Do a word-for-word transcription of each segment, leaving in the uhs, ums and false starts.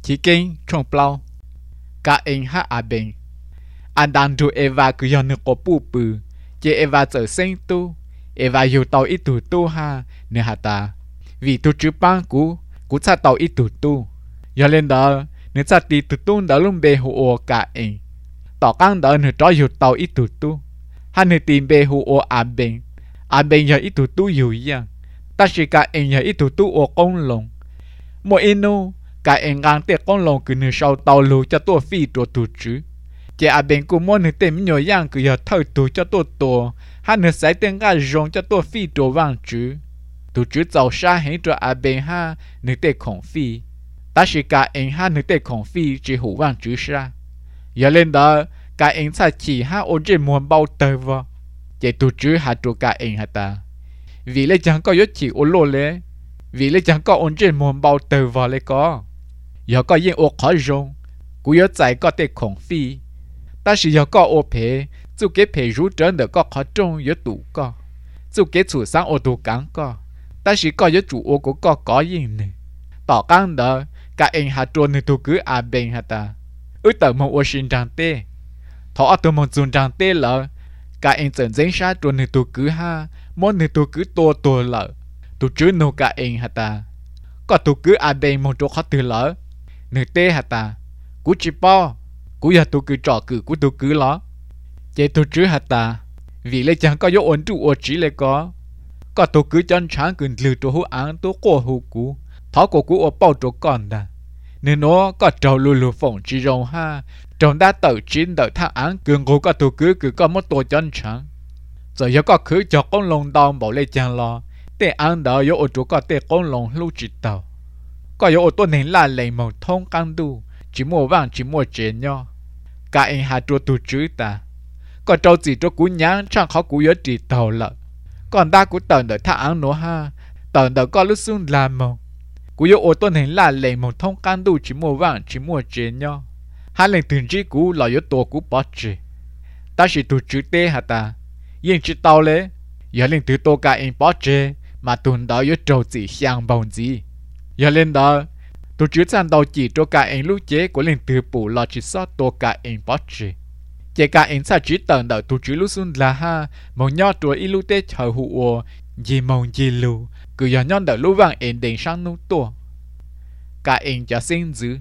chỉ kinh trong plau cả anh ha à bên anh đangดูEva cứ giờ nước có bù bự chỉ Eva trở sinh tu Eva yêu tàu ít tu tu ha nè hả ta vì tu chữ bang cú cú cha tàu ít tu tu giờ lên đó nếu cha đi tu tu đó luôn bề hồ cả anh tỏ căng đó nếu cho yêu tàu ít tu tu hắn nếu tìm bề hồ à bên à bên giờ ít tu tu yêu yang ta chỉ cả anh giờ ít tu tu ở công lồng mỗi inu cả anh ngang tiệt công lồng cứ nếu sau tàu lù cho tôi phiตัวtu chữ chỉ à bên cô muốn nếu tìm nhiều yang cứ giờ thâu tu cho tôi tổ hắn nếu sai tiếng cái rong cho tôi phiตัวvang chữ tu chữ giàu sa hết cho à bên ha nếu tìm khổng phi ta chỉ cả anh ha nếu tìm khổng phi chỉ hữu vang chữ sa giờ lên đó cả anh sai chỉ ha ở trên muốn bao tờ vào chỉ tu chữ ha cho cả anh ha ta vì lấy chẳng có yếu chỉ ở lô lẽ vì lấy chẳng có ở trên muốn bao tờ vào lấy có giờ có yên ở khó rong cú yếu chạy có thể khổng phi ta chỉ giờ có ở phe chú cái phe rú trơn được có khó trông yếu tủ có chú cái chủ sáng ở tủ cán có ta chỉ có yếu chủ ở của có có yên nè tỏ căng đó cả anh ha trôn nên tu cứ à bên ha ta ước tờ một ở sinh trang tê thọ ở tờ một dùng trang tê lợ cả anh dẫn dính sát trôn nên tu cứ ha món nên tu cứ to to lợ tu chứ nô cả anh ha ta có tu cứ à bên một chỗ khó từ lợ nửa tê ha ta cú chỉ po cú giờ tu cứ trò cử cú tu cứ ló chế tu chứ ha ta vì lấy chẳng có yếu ổn trụ ở chỉ lấy có có tu cứ chân sáng cứ lừa tu hú án tu cổ hú cú thọ cổ cú ở bao chỗ còn đà nên nó có trâu lù lù phỏng chỉ rồng ha trồng đã tự chín đợi thang án cường cố có tu cứ cứ có một tổ chân sáng rồi giờ có khứ cho con lồng đòn bảo lấy chẳng lo tê án đó yếu ở chỗ có tê con lồng lưu chỉ tàu có yếu ởตัวnày là lấy màu thông căng đu chỉ mua vàng chỉ mua chế nhau cả anh hà chua tu chữ ta có trâu chỉ cho cú nhang chẳng khó cú yếu chỉ tàu lợ còn ta cú tần đợi thang án nó ha tần đợi có lúc xuân làm màu cú yếu ởตัวnày là lấy màu thông căng đu chỉ mua vàng chỉ mua chế nhau hai lần từng chỉ cú là yếuตัวcú bỏ chế ta chỉ tu chữ tê hả ta yên chỉ tàu lẽ giờ lên từ tô cả anh bỏ chế mà tuần đó yếu trâu chỉ sang bồng gì giờ lên đó tu chữ sang đầu chỉ cho cả anh lúc chế của lên từ phủ là chỉ sót tô cả anh bỏ chế chế cả anh sa chỉ tận đợi tu chữ lúc xuân là ha mong nhớ tuổi ít lúc tết chờ hụo gì mong gì lu cứ giờ nhon đợi lúc vàng anh đến sang nút tua cả anh cho sinh dữ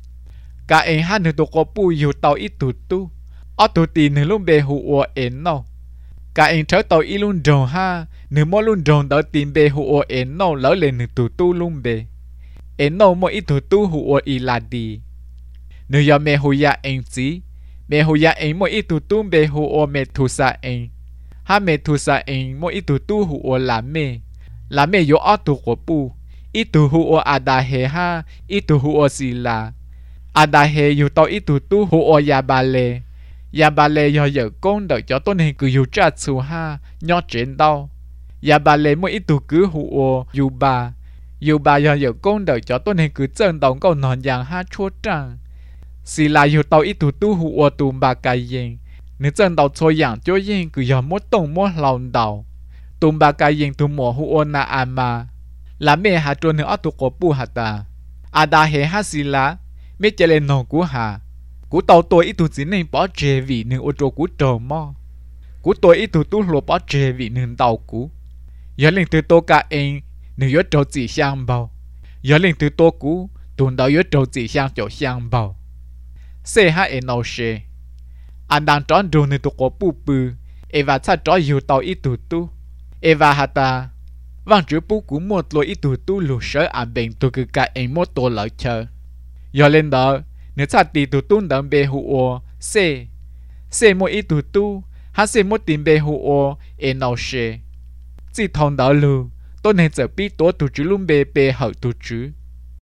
cả anh han được tô có bùi nhiều tàu ít tu tu ở tu tì nửa lúc bề hụo anh nào cả anh trở tàu ít luôn rồng ha nửa mỗi luôn rồng đợi tìm bề hụo anh nào lỡ lên nửa tu tu luôn bề anh nào mỗi ít tu tu hụo ít là đi nửa giờ mẹ hụi ya anh gì mẹ hụi ya anh mỗi ít tu tu bề hụo mẹ thu sa anh ha mẹ thu sa anh mỗi ít tu tu hụo là mẹ là mẹ yo ở tu của bu ít tu hụo à đa he ha ít tu hụo gì là à đa he yo tàu ít tu tu hụo ya ba lê ya ba lê yo giờ con đợi cho tôi nên cứ yo trả su ha nhớ chuyện đâu ya ba lê mỗi ít tu cứ hụo yo ba yo ba yo giờ con đợi cho tôi nên cứ chân đồng câu nón yang ha chua trăng xì là yo tàu ít tu tu hụo tu ba cái yên nếu chân đầu cho yang cho yên cứ yo mỗi tông mỗi lòng đầu tu ba cái yên tu mỗi hụo na ama là mẹ ha cho nên ở tu cổ bu ha ta à đa he ha xì là mẹ chơi lên nòng cú hà cú tàu tôi ít tu chỉ nên bỏ chè vì nên ô tô cú trầu mò cú tôi ít tu tu lúa bỏ chè vì nên tàu cú giờ lên từ tô cả anh nên yếu trầu chỉ sang bao giờ lên từ tô cú tuần đầu yếu trầu chỉ sang chỗ sang bao xe ha anh nào xe anh đang tròn đồ nên tu có bu bự Eva cha trò yếu tàu ít tu tu Eva hata vang chữ bu cú một lối ít tu tu lúa sớ anh bệnh tu cứ cả anh một tô lợi chờ giờ lên đó nếu cha tì tu tu đâm bề hụo xe xe mỗi ít tu tu hắn xe mỗi tìm bề hụo em nào xe chỉ thằng đó lu tôi nên giờ biết tôi tu chữ luôn bề bề hậu tu chữ